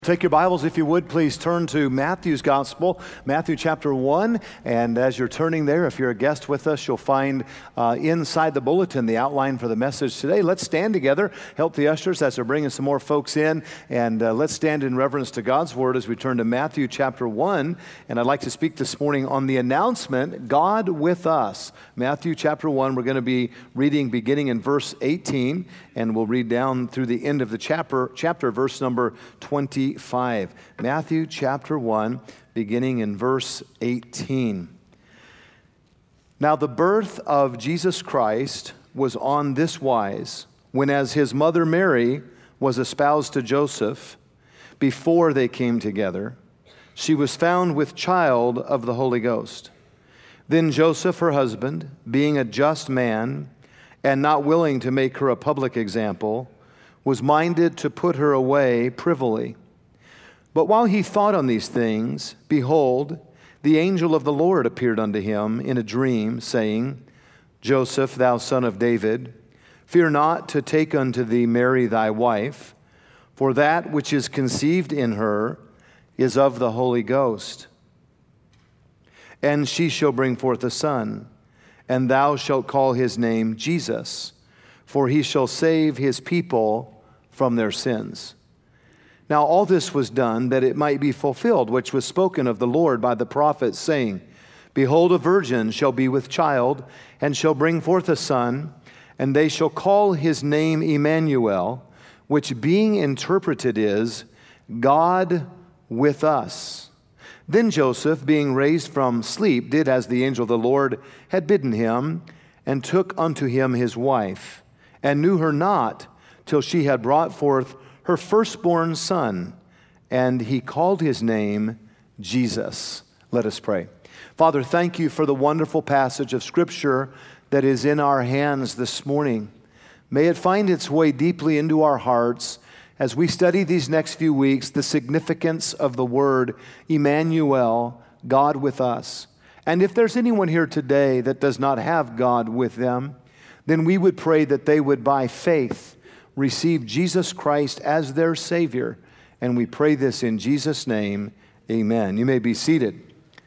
Take your Bibles, if you would, please turn to Matthew's Gospel, Matthew chapter 1. And as you're turning there, if you're a guest with us, you'll find inside the bulletin the outline for the message today. Let's stand together, help the ushers as they're bringing some more folks in, and let's stand in reverence to God's Word as we turn to Matthew chapter 1. And I'd like to speak this morning on the announcement, God with us. Matthew chapter 1, we're going to be reading beginning in verse 18, and we'll read down through the end of the chapter verse number 25. Matthew chapter 1, beginning in verse 18. Now the birth of Jesus Christ was on this wise, when as his mother Mary was espoused to Joseph, before they came together, she was found with child of the Holy Ghost. Then Joseph, her husband, being a just man, and not willing to make her a public example, was minded to put her away privily. But while he thought on these things, behold, the angel of the Lord appeared unto him in a dream, saying, Joseph, thou son of David, fear not to take unto thee Mary thy wife, for that which is conceived in her is of the Holy Ghost. And she shall bring forth a son, and thou shalt call his name Jesus, for he shall save his people from their sins. Now all this was done that it might be fulfilled, which was spoken of the Lord by the prophet, saying, Behold, a virgin shall be with child, and shall bring forth a son, and they shall call his name Emmanuel, which being interpreted is, God with us. Then Joseph, being raised from sleep, did as the angel of the Lord had bidden him, and took unto him his wife, and knew her not till she had brought forth her firstborn son, and he called his name Jesus. Let us pray. Father, thank you for the wonderful passage of Scripture that is in our hands this morning. May it find its way deeply into our hearts as we study these next few weeks the significance of the word Emmanuel, God with us. And if there's anyone here today that does not have God with them, then we would pray that they would, by faith, receive Jesus Christ as their Savior. And we pray this in Jesus' name, amen. You may be seated.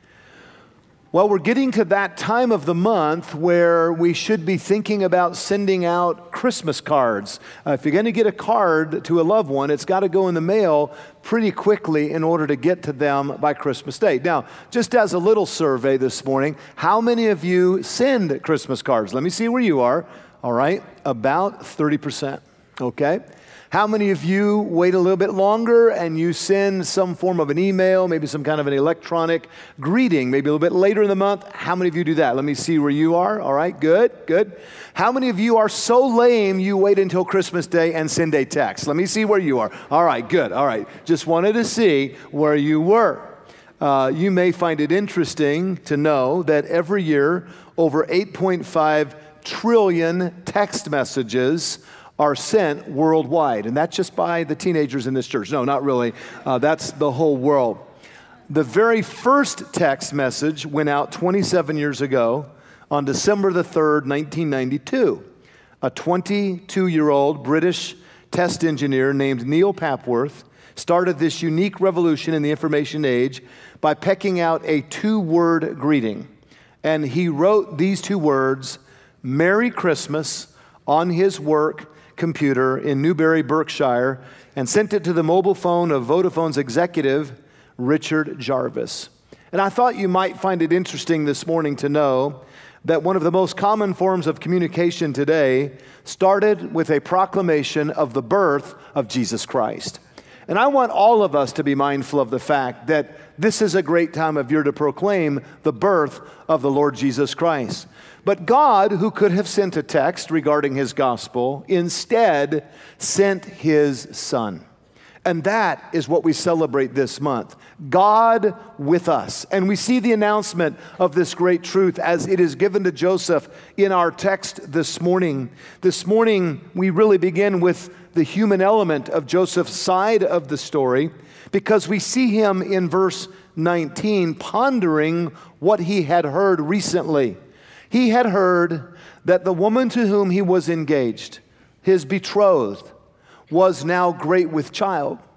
Well, we're getting to that time of the month where we should be thinking about sending out Christmas cards. If you're going to get a card to a loved one, it's got to go in the mail pretty quickly in order to get to them by Christmas Day. Now, just as a little survey this morning, how many of you send Christmas cards? Let me see where you are. All right, about 30%. Okay. How many of you wait a little bit longer and you send some form of an email, maybe some kind of an electronic greeting, maybe a little bit later in the month? How many of you do that? Let me see where you are. All right, good. How many of you are so lame you wait until Christmas Day and send a text? Let me see where you are. All right, good. All right, just wanted to see where you were. You may find it interesting to know that every year over 8.5 trillion text messages are sent worldwide. And that's just by the teenagers in this church. No, not really. That's the whole world. The very first text message went out 27 years ago on December the 3rd, 1992. A 22-year-old British test engineer named Neil Papworth started this unique revolution in the information age by pecking out a two-word greeting. And he wrote these two words, Merry Christmas, on his work computer in Newbury, Berkshire, and sent it to the mobile phone of Vodafone's executive, Richard Jarvis. And I thought you might find it interesting this morning to know that one of the most common forms of communication today started with a proclamation of the birth of Jesus Christ. And I want all of us to be mindful of the fact that this is a great time of year to proclaim the birth of the Lord Jesus Christ. But God, who could have sent a text regarding his gospel, instead sent his Son. And that is what we celebrate this month. God with us. And we see the announcement of this great truth as it is given to Joseph in our text this morning. This morning, we really begin with the human element of Joseph's side of the story because we see him in verse 19 pondering what he had heard recently. He had heard that the woman to whom he was engaged, his betrothed, was now great with child.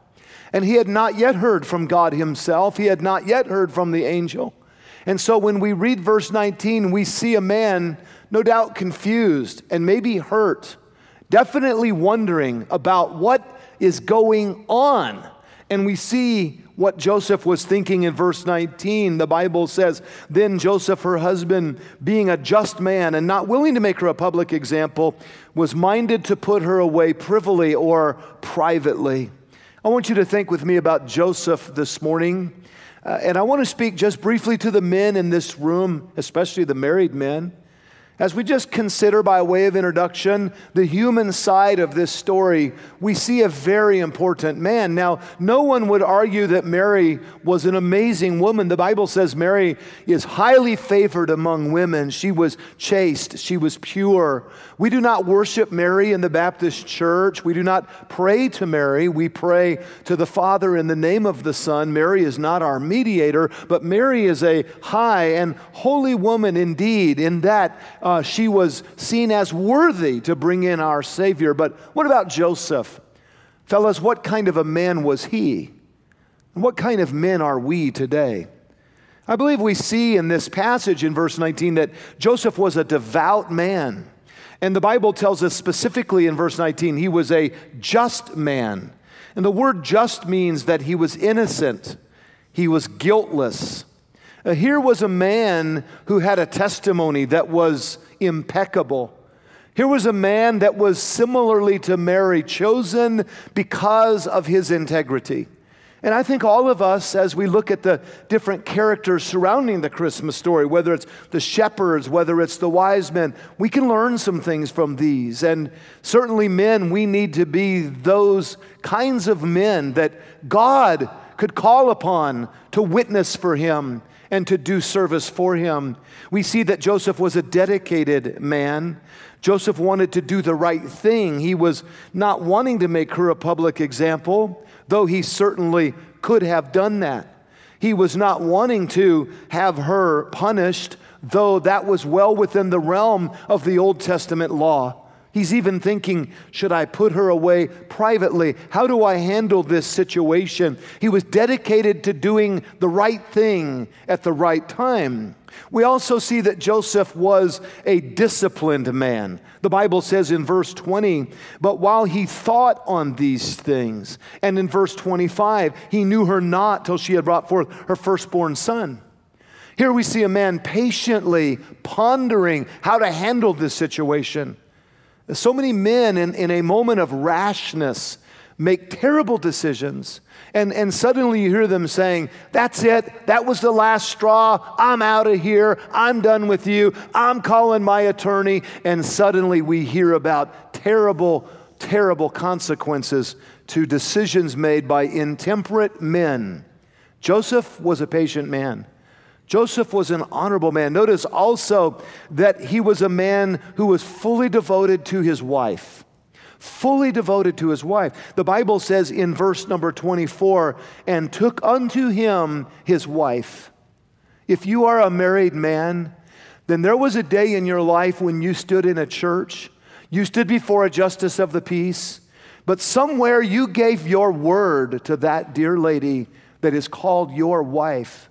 And he had not yet heard from God himself. He had not yet heard from the angel. And so when we read verse 19, we see a man no doubt confused and maybe hurt, definitely wondering about what is going on. And we see what Joseph was thinking in verse 19. The Bible says, "Then Joseph, her husband, being a just man and not willing to make her a public example, was minded to put her away privily or privately." I want you to think with me about Joseph this morning. And I want to speak just briefly to the men in this room, especially the married men, as we just consider by way of introduction the human side of this story. We see a very important man. Now, no one would argue that Mary was an amazing woman. The Bible says Mary is highly favored among women. She was chaste. She was pure. We do not worship Mary in the Baptist church. We do not pray to Mary. We pray to the Father in the name of the Son. Mary is not our mediator, but Mary is a high and holy woman indeed, in that she was seen as worthy to bring in our Savior. But what about Joseph? Fellas, what kind of a man was he? And what kind of men are we today? I believe we see in this passage in verse 19 that Joseph was a devout man. And the Bible tells us specifically in verse 19, he was a just man. And the word just means that he was innocent. He was guiltless. Here was a man who had a testimony that was impeccable. Here was a man that was similarly to Mary, chosen because of his integrity. And I think all of us, as we look at the different characters surrounding the Christmas story, whether it's the shepherds, whether it's the wise men, we can learn some things from these. And certainly men, we need to be those kinds of men that God could call upon to witness for him and to do service for him. We see that Joseph was a dedicated man. Joseph wanted to do the right thing. He was not wanting to make her a public example, though he certainly could have done that. He was not wanting to have her punished, though that was well within the realm of the Old Testament law. He's even thinking, should I put her away privately? How do I handle this situation? He was dedicated to doing the right thing at the right time. We also see that Joseph was a disciplined man. The Bible says in verse 20, but while he thought on these things, and in verse 25, he knew her not till she had brought forth her firstborn son. Here we see a man patiently pondering how to handle this situation. So many men in a moment of rashness make terrible decisions, and suddenly you hear them saying, that's it, that was the last straw, I'm out of here, I'm done with you, I'm calling my attorney, and suddenly we hear about terrible, terrible consequences to decisions made by intemperate men. Joseph was a patient man. Joseph was an honorable man. Notice also that he was a man who was fully devoted to his wife. Fully devoted to his wife. The Bible says in verse number 24, and took unto him his wife. If you are a married man, then there was a day in your life when you stood in a church, you stood before a justice of the peace, but somewhere you gave your word to that dear lady that is called your wife.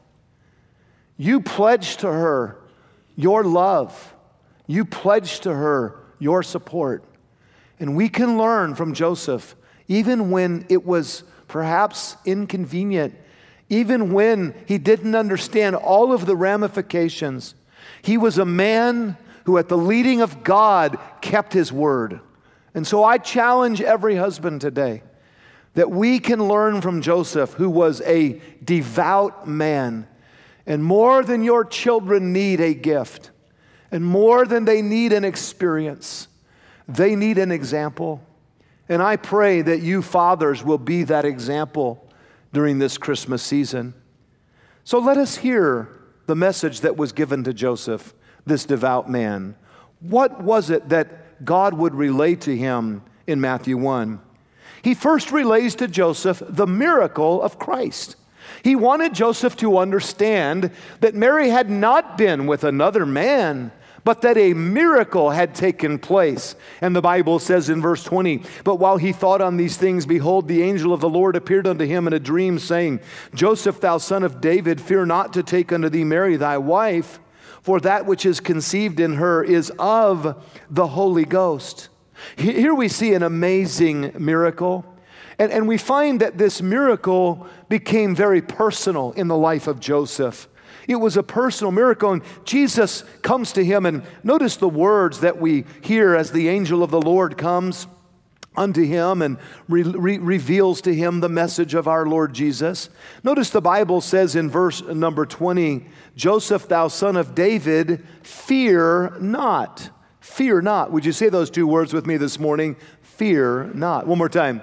You pledged to her your love. You pledged to her your support. And we can learn from Joseph, even when it was perhaps inconvenient, even when he didn't understand all of the ramifications. He was a man who, at the leading of God, kept his word. And so I challenge every husband today that we can learn from Joseph, who was a devout man. And more than your children need a gift, and more than they need an experience, they need an example. And I pray that you fathers will be that example during this Christmas season. So let us hear the message that was given to Joseph, this devout man. What was it that God would relay to him in Matthew 1? He first relays to Joseph the miracle of Christ. He wanted Joseph to understand that Mary had not been with another man, but that a miracle had taken place. And the Bible says in verse 20, "But while he thought on these things, behold, the angel of the Lord appeared unto him in a dream, saying, Joseph, thou son of David, fear not to take unto thee Mary thy wife, for that which is conceived in her is of the Holy Ghost." Here we see an amazing miracle. And we find that this miracle became very personal in the life of Joseph. It was a personal miracle, and Jesus comes to him, and notice the words that we hear as the angel of the Lord comes unto him and reveals to him the message of our Lord Jesus. Notice the Bible says in verse number 20, "Joseph, thou son of David, fear not." Fear not. Would you say those two words with me this morning? Fear not. One more time.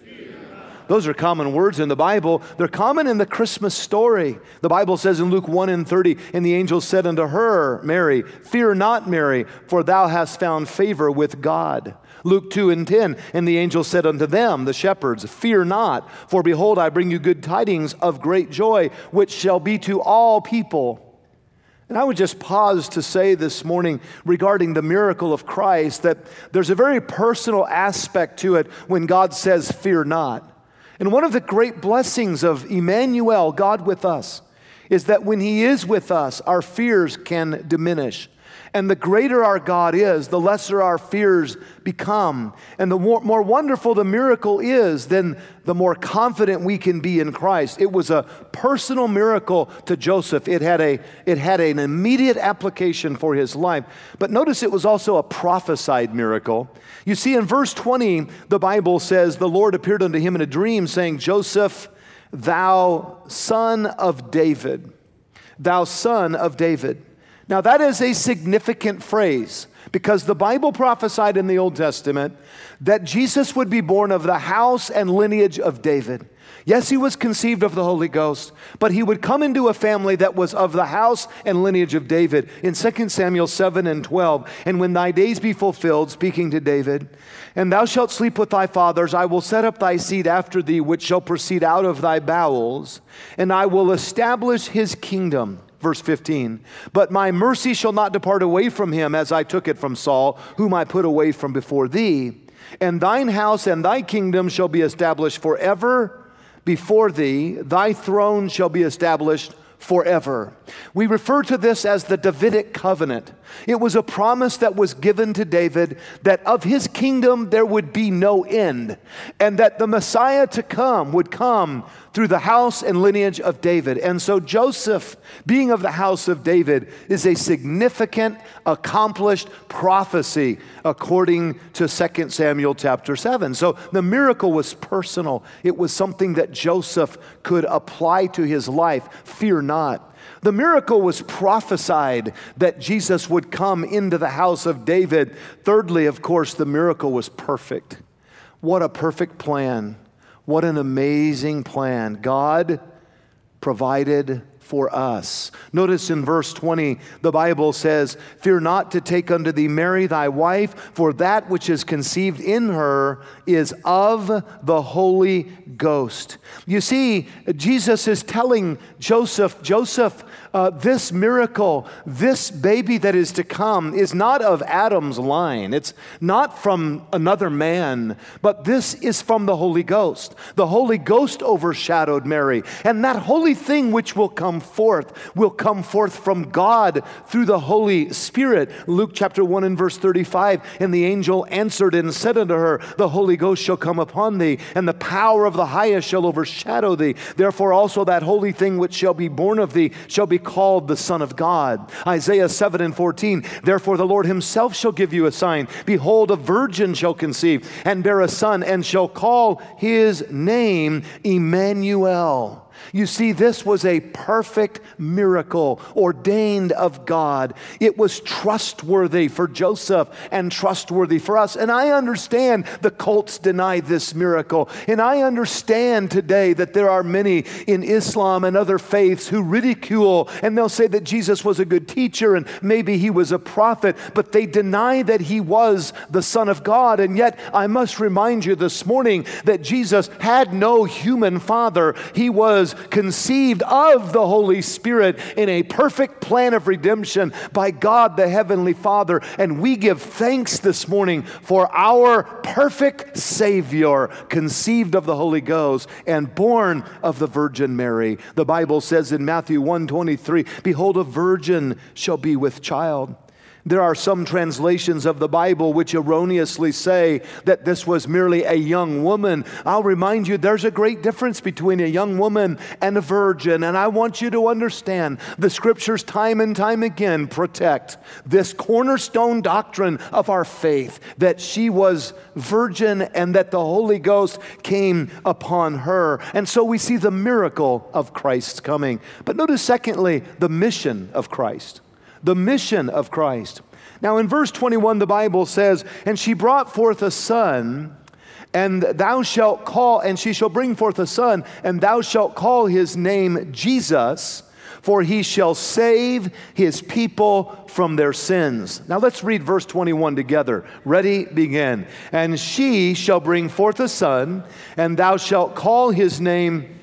Those are common words in the Bible. They're common in the Christmas story. The Bible says in Luke 1:30, "And the angel said unto her, Mary, fear not, Mary, for thou hast found favor with God." Luke 2:10, "And the angel said unto them," the shepherds, "Fear not, for behold, I bring you good tidings of great joy, which shall be to all people." And I would just pause to say this morning regarding the miracle of Christ that there's a very personal aspect to it when God says, "Fear not." And one of the great blessings of Emmanuel, God with us, is that when He is with us, our fears can diminish. And the greater our God is, the lesser our fears become. And the more wonderful the miracle is, then the more confident we can be in Christ. It was a personal miracle to Joseph. It had an immediate application for his life. But notice it was also a prophesied miracle. You see, in verse 20, the Bible says, "The Lord appeared unto him in a dream, saying, Joseph, thou son of David." Thou son of David. Now that is a significant phrase because the Bible prophesied in the Old Testament that Jesus would be born of the house and lineage of David. Yes, he was conceived of the Holy Ghost, but he would come into a family that was of the house and lineage of David. In 2 Samuel 7:12, "And when thy days be fulfilled," speaking to David, "and thou shalt sleep with thy fathers, I will set up thy seed after thee, which shall proceed out of thy bowels, and I will establish his kingdom." Verse 15, "But my mercy shall not depart away from him, as I took it from Saul, whom I put away from before thee. And thine house and thy kingdom shall be established forever before thee. Thy throne shall be established forever." We refer to this as the Davidic covenant. It was a promise that was given to David that of his kingdom there would be no end, and that the Messiah to come would come through the house and lineage of David. And so Joseph, being of the house of David, is a significant, accomplished prophecy according to 2 Samuel chapter 7. So the miracle was personal. It was something that Joseph could apply to his life. Fear not. The miracle was prophesied that Jesus would come into the house of David. Thirdly, of course, the miracle was perfect. What a perfect plan. What an amazing plan. God provided for us. Notice in verse 20, the Bible says, "Fear not to take unto thee Mary thy wife, for that which is conceived in her is of the Holy Ghost." You see, Jesus is telling Joseph, this miracle, this baby that is to come is not of Adam's line. It's not from another man, but this is from the Holy Ghost. The Holy Ghost overshadowed Mary, and that holy thing which will come forth from God through the Holy Spirit. Luke chapter 1 and verse 35, "And the angel answered and said unto her, The Holy Ghost shall come upon thee, and the power of the highest shall overshadow thee. Therefore also that holy thing which shall be born of thee shall be called the Son of God." Isaiah 7 and 14, "Therefore the Lord himself shall give you a sign. Behold, a virgin shall conceive and bear a son, and shall call his name Emmanuel." You see, this was a perfect miracle ordained of God. It was trustworthy for Joseph and trustworthy for us. And I understand the cults deny this miracle. And I understand today that there are many in Islam and other faiths who ridicule, and they'll say that Jesus was a good teacher and maybe he was a prophet, but they deny that he was the Son of God. And yet I must remind you this morning that Jesus had no human father. He was was conceived of the Holy Spirit in a perfect plan of redemption by God the Heavenly Father. And we give thanks this morning for our perfect Savior, conceived of the Holy Ghost and born of the Virgin Mary. The Bible says in Matthew 1:23, behold, a virgin shall be with child. There are some translations of the Bible which erroneously say that this was merely a young woman. I'll remind you, there's a great difference between a young woman and a virgin. And I want you to understand the Scriptures time and time again protect this cornerstone doctrine of our faith, that she was virgin and that the Holy Ghost came upon her. And so we see the miracle of Christ's coming. But notice, secondly, the mission of Christ. The mission of Christ. Now in verse 21, the Bible says, and she brought forth a son, and thou shalt call, and she shall bring forth a son, and thou shalt call his name Jesus, for he shall save his people from their sins. Now let's read verse 21 together. Ready, begin. And she shall bring forth a son, and thou shalt call his name,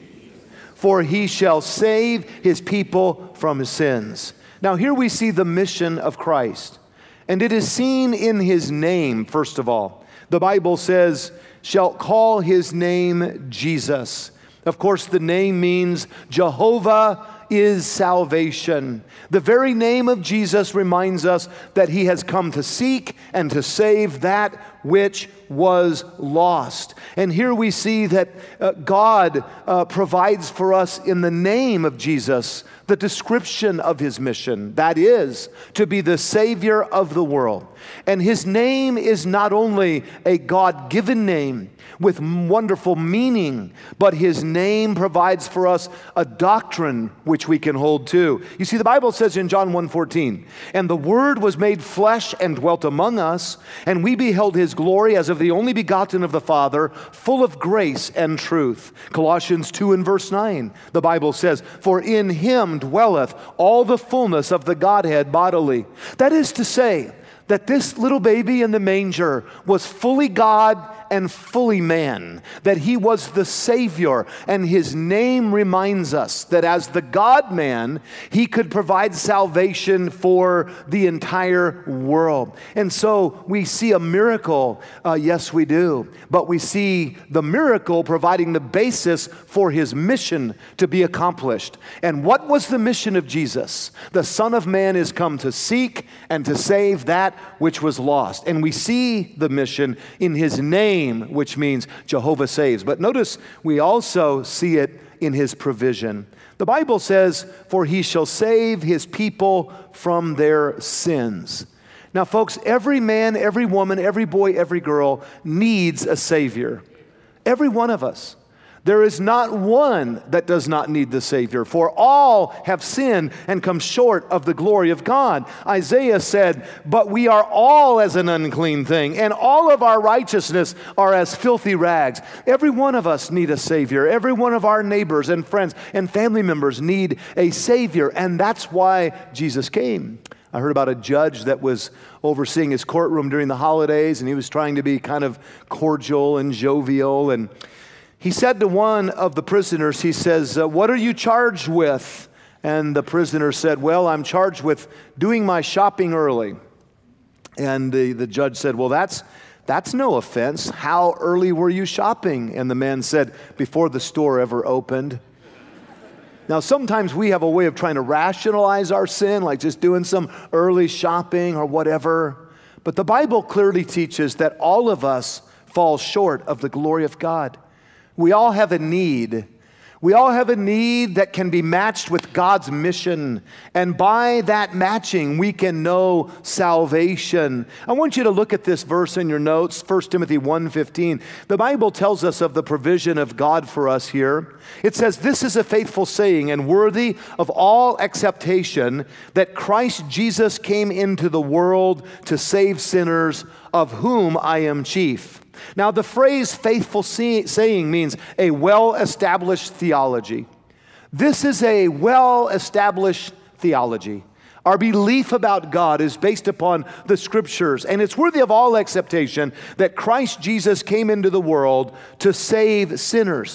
for he shall save his people from his sins. Now here we see the mission of Christ, and it is seen in his name, first of all. The Bible says, shall call his name Jesus. Of course, the name means Jehovah is salvation. The very name of Jesus reminds us that he has come to seek and to save that which was lost. And here we see that God provides for us in the name of Jesus the description of his mission, that is, to be the Savior of the world. And his name is not only a God-given name with wonderful meaning, but his name provides for us a doctrine which we can hold to. You see, the Bible says in John 1:14, and the Word was made flesh and dwelt among us, and we beheld his glory as of the only begotten of the Father, full of grace and truth. Colossians 2 and verse 9, the Bible says, for in him dwelleth all the fullness of the Godhead bodily. That is to say, that this little baby in the manger was fully God and fully man, that he was the Savior, and his name reminds us that as the God-man, he could provide salvation for the entire world. And so we see a miracle, yes we do, but we see the miracle providing the basis for his mission to be accomplished. And what was the mission of Jesus? The Son of Man is come to seek and to save that which was lost. And we see the mission in his name, which means Jehovah saves. But notice we also see it in his provision. The Bible says, for he shall save his people from their sins. Now folks, every man, every woman, every boy, every girl needs a Savior. Every one of us. There is not one that does not need the Savior, for all have sinned and come short of the glory of God. Isaiah said, but we are all as an unclean thing, and all of our righteousness are as filthy rags. Every one of us need a Savior. Every one of our neighbors and friends and family members need a Savior, and that's why Jesus came. I heard about a judge that was overseeing his courtroom during the holidays, and he was trying to be kind of cordial and jovial, and he said to one of the prisoners, he says, what are you charged with? And the prisoner said, well, I'm charged with doing my shopping early. And the judge said, well, that's no offense. How early were you shopping? And the man said, before the store ever opened. Now, sometimes we have a way of trying to rationalize our sin, like just doing some early shopping or whatever. But the Bible clearly teaches that all of us fall short of the glory of God. We all have a need. We all have a need that can be matched with God's mission. And by that matching, we can know salvation. I want you to look at this verse in your notes, 1 Timothy 1:15. The Bible tells us of the provision of God for us here. It says, this is a faithful saying and worthy of all acceptation, that Christ Jesus came into the world to save sinners, of whom I am chief. Now, the phrase faithful saying means a well-established theology. This is a well-established theology. Our belief about God is based upon the Scriptures, and it's worthy of all acceptation that Christ Jesus came into the world to save sinners.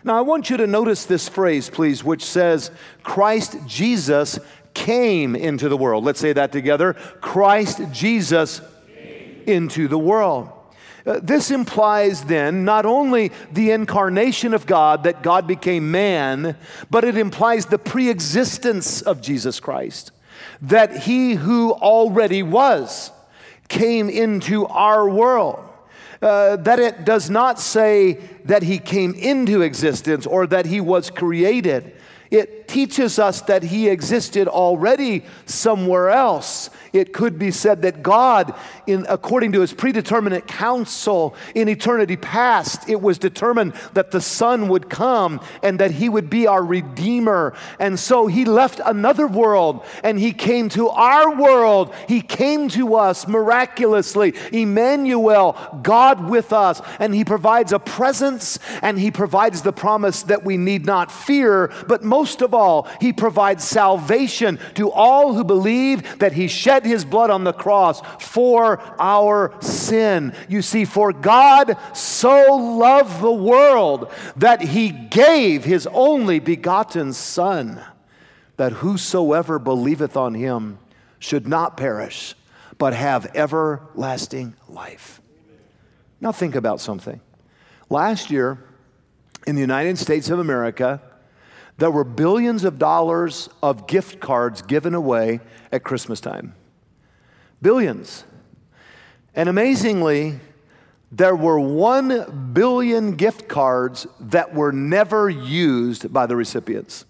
Now, I want you to notice this phrase, please, which says, Christ Jesus came into the world. Let's say that together. Christ Jesus into the world. This implies then not only the incarnation of God, that God became man, but it implies the preexistence of Jesus Christ, that he who already was came into our world. That it does not say that he came into existence or that he was created. It teaches us that he existed already somewhere else. It could be said that God, according to his predeterminate counsel in eternity past, it was determined that the Son would come and that he would be our Redeemer. And so he left another world and he came to our world. He came to us miraculously. Emmanuel, God with us. And he provides a presence and he provides the promise that we need not fear. But most of all, he provides salvation to all who believe that he shed his blood on the cross for our sin. You see, for God so loved the world that he gave his only begotten Son, that whosoever believeth on him should not perish, but have everlasting life. Now think about something. Last year, in the United States of America, there were billions of dollars of gift cards given away at Christmas time. Billions. And amazingly, there were 1 billion gift cards that were never used by the recipients.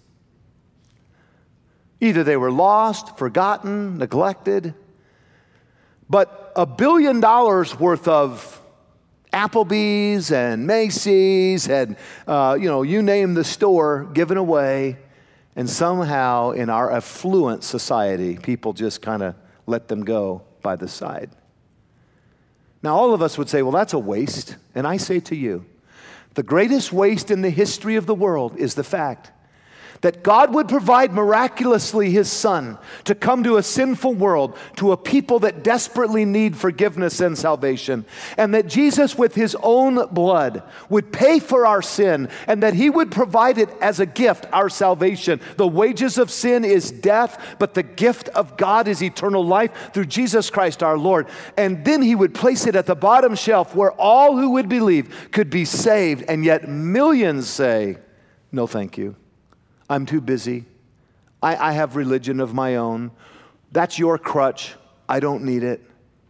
Either they were lost, forgotten, neglected. But $1 billion worth of Applebee's and Macy's and, you name the store given away. And somehow in our affluent society, people just kind of let them go by the side. Now, all of us would say, well, that's a waste. And I say to you, the greatest waste in the history of the world is the fact that God would provide miraculously his Son to come to a sinful world, to a people that desperately need forgiveness and salvation, and that Jesus with his own blood would pay for our sin, and that he would provide it as a gift, our salvation. The wages of sin is death, but the gift of God is eternal life through Jesus Christ our Lord. And then he would place it at the bottom shelf where all who would believe could be saved, and yet millions say, no thank you. I'm too busy. I have religion of my own. That's your crutch. I don't need it.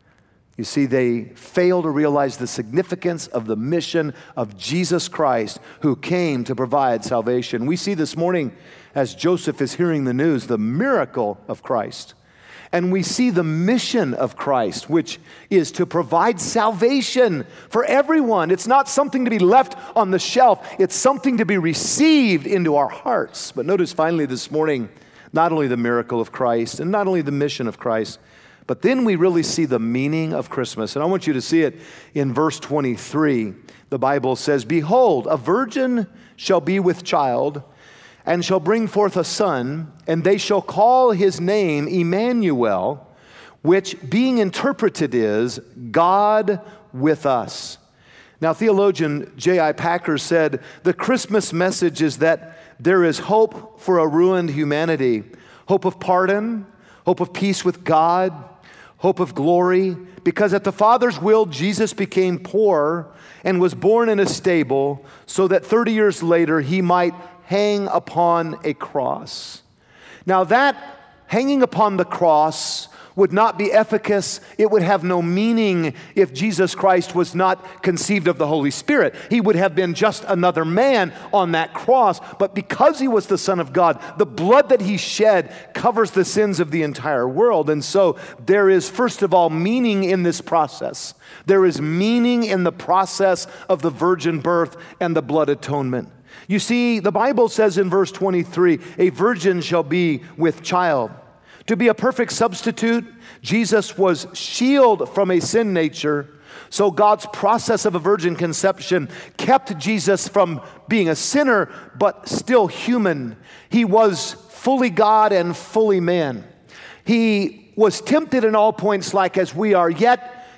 You see, they fail to realize the significance of the mission of Jesus Christ, who came to provide salvation. We see this morning, as Joseph is hearing the news, the miracle of Christ. And we see the mission of Christ, which is to provide salvation for everyone. It's not something to be left on the shelf. It's something to be received into our hearts. But notice finally this morning, not only the miracle of Christ and not only the mission of Christ, but then we really see the meaning of Christmas. And I want you to see it in verse 23. The Bible says, behold, a virgin shall be with child, and shall bring forth a son, and they shall call his name Emmanuel, which being interpreted is God with us. Now, theologian J.I. Packer said, the Christmas message is that there is hope for a ruined humanity, hope of pardon, hope of peace with God, hope of glory, because at the Father's will, Jesus became poor and was born in a stable so that 30 years later he might hang upon a cross. Now that hanging upon the cross would not be efficacious. It would have no meaning if Jesus Christ was not conceived of the Holy Spirit. He would have been just another man on that cross. But because he was the Son of God, the blood that he shed covers the sins of the entire world. And so there is, first of all, meaning in this process. There is meaning in the process of the virgin birth and the blood atonement. You see, the Bible says in verse 23, a virgin shall be with child. To be a perfect substitute, Jesus was shielded from a sin nature. So God's process of a virgin conception kept Jesus from being a sinner, but still human. He was fully God and fully man. He was tempted in all points like as we are, yet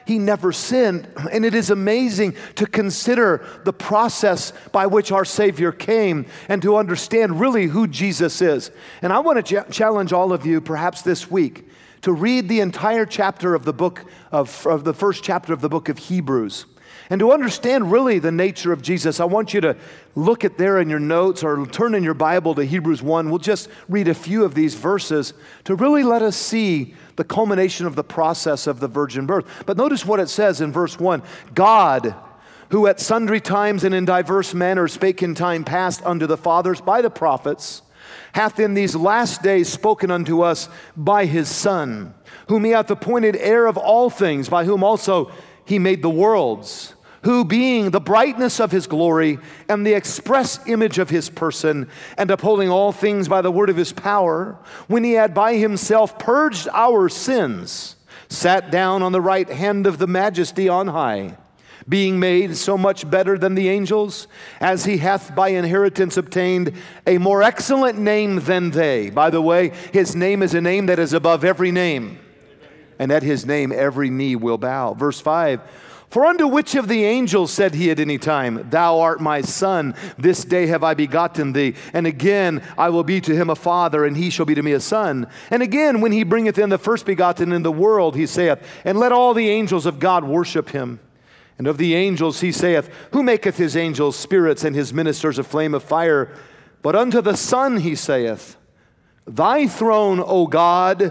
he never sinned. And it is amazing to consider the process by which our Savior came and to understand really who Jesus is. And I want to challenge all of you, perhaps this week, to read the entire chapter of the book of the first chapter of the book of Hebrews. And to understand really the nature of Jesus, I want you to look at there in your notes or turn in your Bible to Hebrews 1. We'll just read a few of these verses to really let us see the culmination of the process of the virgin birth. But notice what it says in verse 1. God, who at sundry times and in diverse manners spake in time past unto the fathers by the prophets, hath in these last days spoken unto us by his Son, whom he hath appointed heir of all things, by whom also he made the worlds, who being the brightness of his glory and the express image of his person, and upholding all things by the word of his power, when he had by himself purged our sins, sat down on the right hand of the majesty on high, being made so much better than the angels, as he hath by inheritance obtained a more excellent name than they. By the way, his name is a name that is above every name, and at his name every knee will bow. Verse 5, for unto which of the angels said he at any time, thou art my son, this day have I begotten thee, and again I will be to him a father, and he shall be to me a son. And again, when he bringeth in the first begotten in the world, he saith, and let all the angels of God worship him. And of the angels he saith, who maketh his angels spirits and his ministers a flame of fire? But unto the Son he saith, thy throne, O God,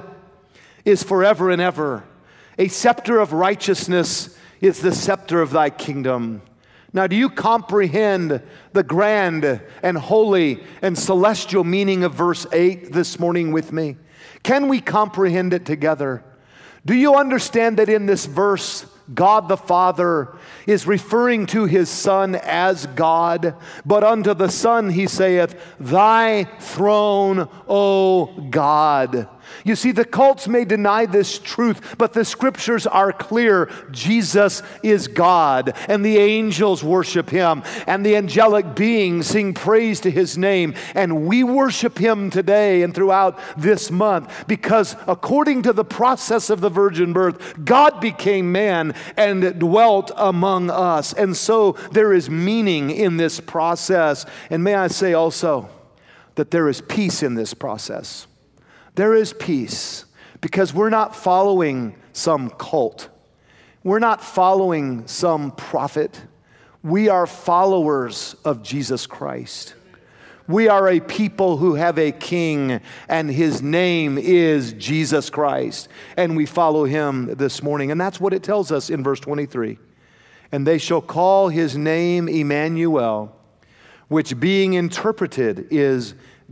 is forever and ever. A scepter of righteousness is the scepter of thy kingdom. Now, do you comprehend the grand and holy and celestial meaning of verse 8 this morning with me? Can we comprehend it together? Do you understand that in this verse, God the Father is referring to his Son as God, but unto the Son he saith, thy throne, O God. You see, the cults may deny this truth, but the scriptures are clear. Jesus is God, and the angels worship him, and the angelic beings sing praise to his name, and we worship him today and throughout this month, because according to the process of the virgin birth, God became man and dwelt among us. And so there is meaning in this process. And may I say also that there is peace in this process. There is peace because we're not following some cult. We're not following some prophet. We are followers of Jesus Christ. We are a people who have a king, and his name is Jesus Christ. And we follow him this morning. And that's what it tells us in verse 23. And they shall call his name Emmanuel, which being interpreted is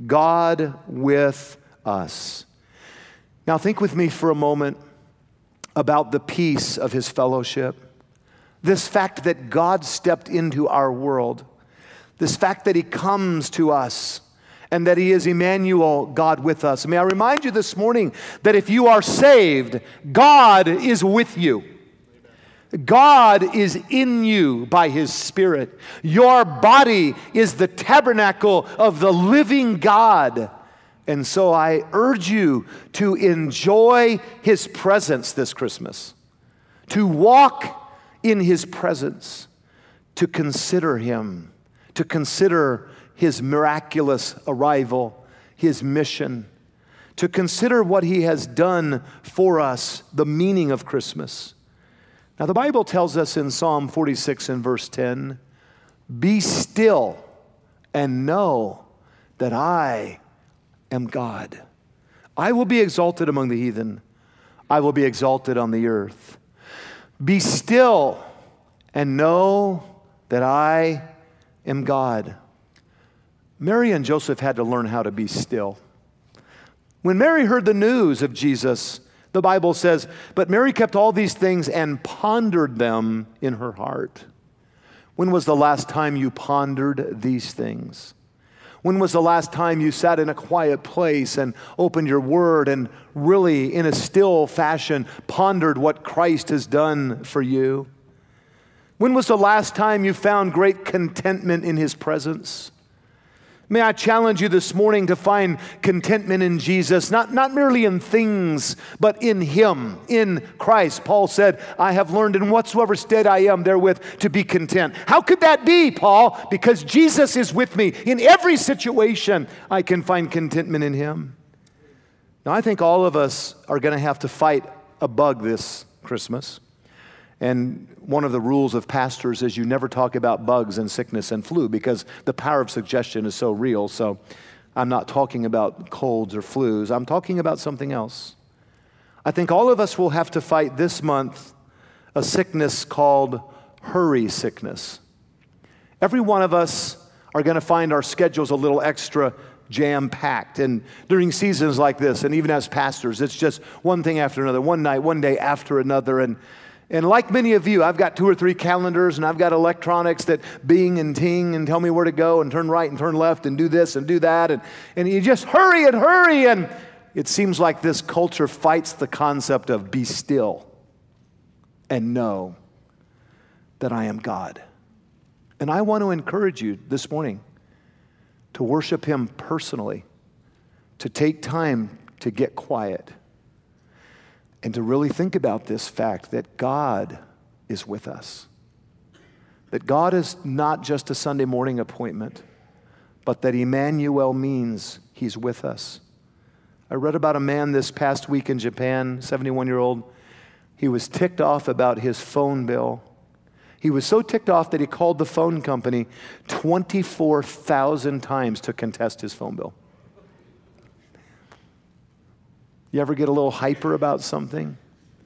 God with us. Now think with me for a moment about the peace of his fellowship. This fact that God stepped into our world. This fact that he comes to us and that he is Emmanuel, God with us. May I remind you this morning that if you are saved, God is with you. God is in you by his Spirit. Your body is the tabernacle of the living God. And so I urge you to enjoy his presence this Christmas, to walk in his presence, to consider him, to consider his miraculous arrival, his mission, to consider what he has done for us, the meaning of Christmas. Now, the Bible tells us in Psalm 46 and verse 10, be still and know that I am God. I will be exalted among the heathen. I will be exalted on the earth. Be still and know that I am God. Mary and Joseph had to learn how to be still. When Mary heard the news of Jesus, the Bible says, but Mary kept all these things and pondered them in her heart. When was the last time you pondered these things? When was the last time you sat in a quiet place and opened your word and really, in a still fashion, pondered what Christ has done for you? When was the last time you found great contentment in his presence? May I challenge you this morning to find contentment in Jesus, not merely in things, but in Him, in Christ. Paul said, I have learned in whatsoever state I am therewith to be content. How could that be, Paul? Because Jesus is with me. In every situation, I can find contentment in Him. Now, I think all of us are going to have to fight a bug this Christmas. And one of the rules of pastors is you never talk about bugs and sickness and flu because the power of suggestion is so real. So I'm not talking about colds or flus. I'm talking about something else. I think all of us will have to fight this month a sickness called hurry sickness. Every one of us are going to find our schedules a little extra jam-packed. And during seasons like this, and even as pastors, it's just one thing after another, one night, one day after another. And like many of you, I've got 2 or 3 calendars, and I've got electronics that bing and ting and tell me where to go and turn right and turn left and do this and do that. And you just hurry and hurry. And it seems like this culture fights the concept of be still and know that I am God. And I want to encourage you this morning to worship Him personally, to take time to get quiet, and to really think about this fact that God is with us. That God is not just a Sunday morning appointment, but that Emmanuel means He's with us. I read about a man this past week in Japan, 71-year-old. He was ticked off about his phone bill. He was so ticked off that he called the phone company 24,000 times to contest his phone bill. You ever get a little hyper about something?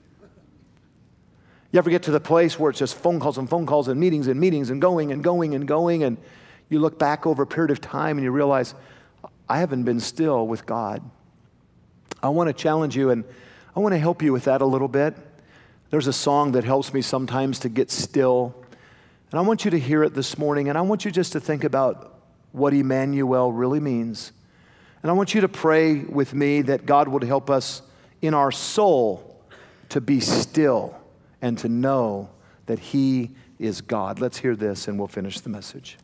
You ever get to the place where it's just phone calls and meetings and meetings and going and going and going, and you look back over a period of time and you realize, I haven't been still with God. I want to challenge you, and I want to help you with that a little bit. There's a song that helps me sometimes to get still, and I want you to hear it this morning, and I want you just to think about what Emmanuel really means. And I want you to pray with me that God would help us in our soul to be still and to know that He is God. Let's hear this and we'll finish the message.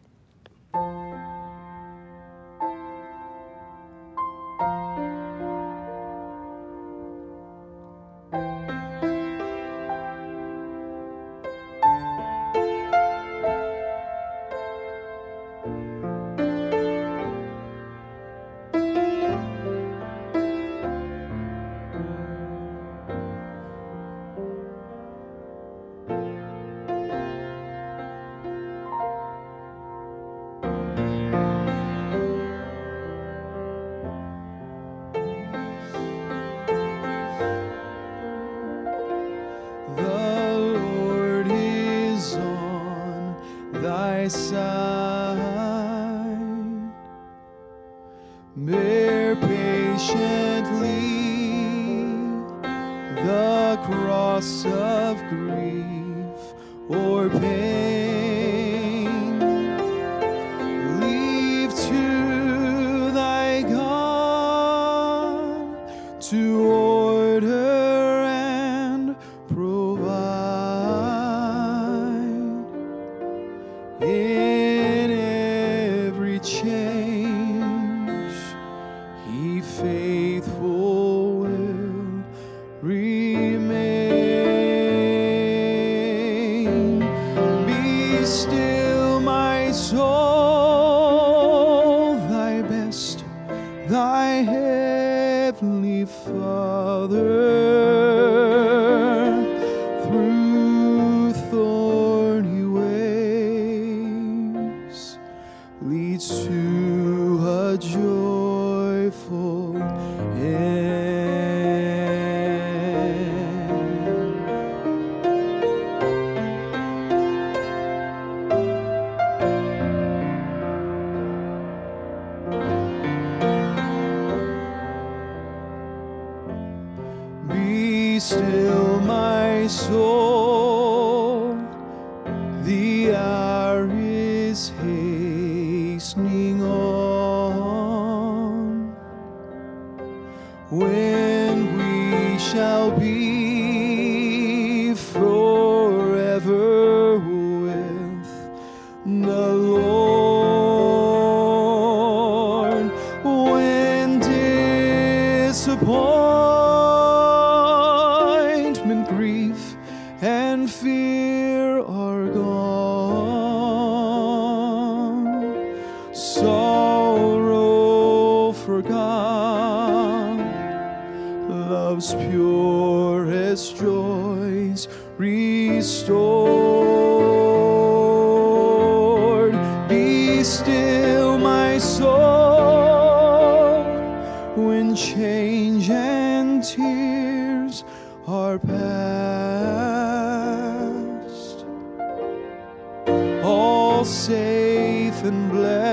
Bear patiently the cross of grief or pain. Leave to thy God to order and provide in every change. He faithful will remain. Be still, my soul, thy best, thy heavenly Father, through thorny ways leads to a joyful end. Be still, my soul, the hour is hastening on, when we shall be forever with the Lord. disappointment, grief, and fear are gone. Sorrow forgot, love's purest joys restored. Be still, my soul, when change and tears are past. All safe and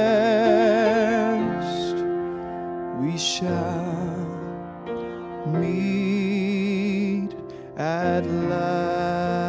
blessed, we shall meet at last.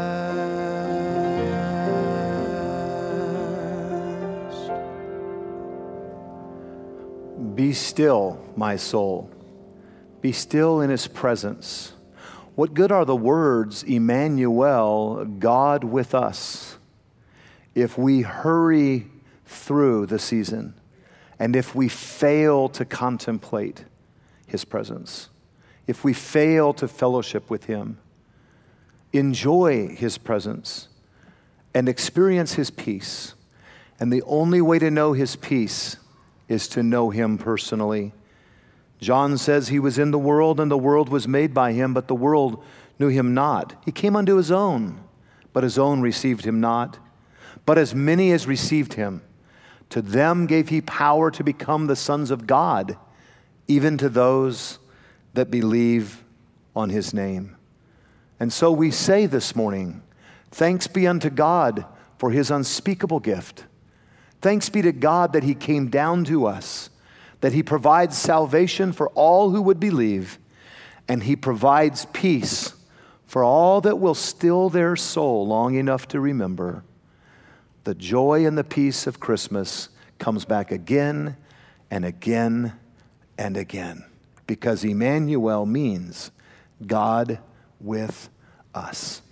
Be still, my soul. Be still in his presence. What good are the words, Emmanuel, God with us, if we hurry through the season and if we fail to contemplate his presence, if we fail to fellowship with him, enjoy his presence, and experience his peace? And the only way to know his peace is to know him personally. John says he was in the world, and the world was made by him, but the world knew him not. He came unto his own, but his own received him not. But as many as received him, to them gave he power to become the sons of God, even to those that believe on his name. And so we say this morning, thanks be unto God for his unspeakable gift. Thanks be to God that he came down to us, that he provides salvation for all who would believe, and he provides peace for all that will still their soul long enough to remember. The joy and the peace of Christmas comes back again and again and again, because Emmanuel means God with us.